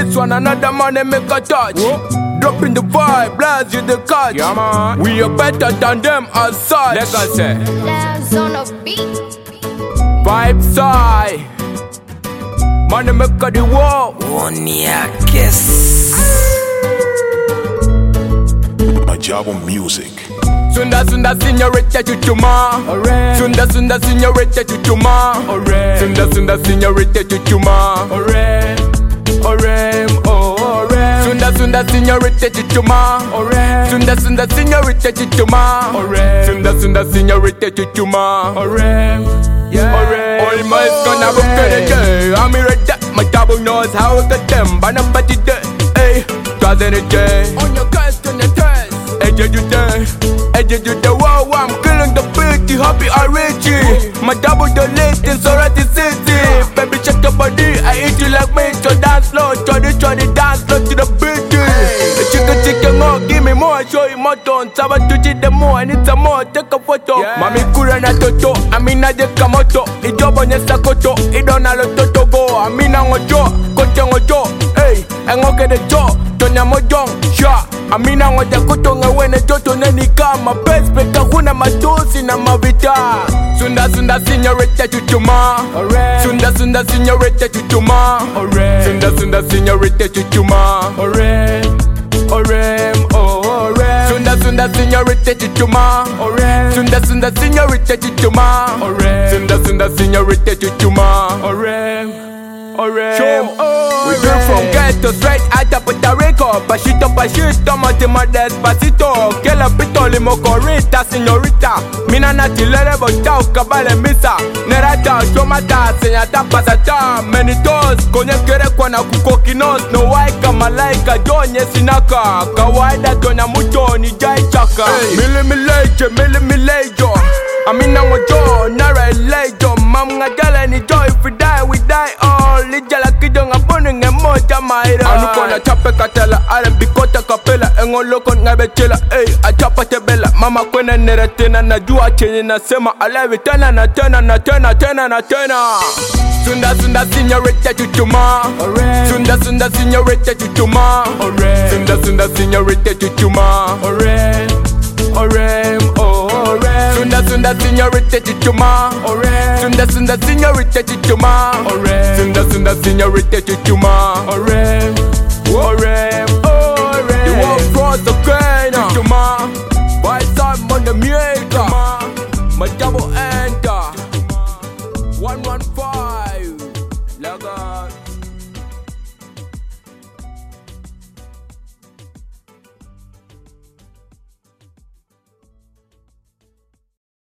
this one, another money make a touch. Dropping the vibe, blast you the catch. Yeah, man. We are better than them as such. Like I say, Dance on the beat. Vibe side. Money make a the war. Majabo Music. Sunda sunda signorita chuchuma. Sunda sunda signorita chuchuma. Sunda sunda signorita chuchuma. Sunda sunda signorita chuchuma. Sunda sunda signorita chuchuma. Sunda sunda signorita chuchuma. All my is gonna book the day. I'm here at that. My double knows how I got them. But I'm about to day. Hey, twas in the day. On your cast on the test. Edge you the wow, I'm killing the pretty happy Richie. My double the list in Sorati City. Baby check your body, I eat you like me. So dance slow, try the dance slow to the beat. The chicken more, give me more, show you more tone. Saba to the more, and it's a more, take a photo. Mami kura na toto, amina de kamoto. Ijobo nyesa koto, idona lo toto go. Amina ngojo, kote ngojo. Hey, engoke de jo, tonya mojong, sha. Amina ngoja kutonga wene joto neni kama Pespeka kuna matusi na mavita. Sunda sunda signorita chuchuma. Sunda sunda signorita chuchuma. Sunda sunda signorita chuchuma. Sunda sunda signorita chuchuma. Sunda sunda signorita chuchuma. Sunda sunda signorita chuchuma. We do from ghetto straight out of Puerto Rico. Pasito, matima despacito. Que la pito limo corrita, señorita. Mina natilere botao, cabale misa. Nerata, chomata, señata pasata. Menitos, konye kere kwa na kukokinos. No waika malaika, donye sinaka. Kawaida donya mucho, ni jai chaka. Mili milejo. Amina ngojo, nara elejo. Mam ngajala ni joy, if we die, we die all. Lijala kidonga bonu nge moja maira. Anuko na chape katela, R&B kota kapela. Engo loko ngabe chela, ey, achapa tebela. Mama kwene neretena, najua chenye nasema. Alevi tena na tena na tena tena na tena. Sunda sunda signorita chuchuma. Sunda sunda signorita chuchuma. Sunda sunda signorita chuchuma. Sunda sunda signorita chuchuma. Sunda sunda signorita chuchuma. Sunda sunda signorita chuchuma.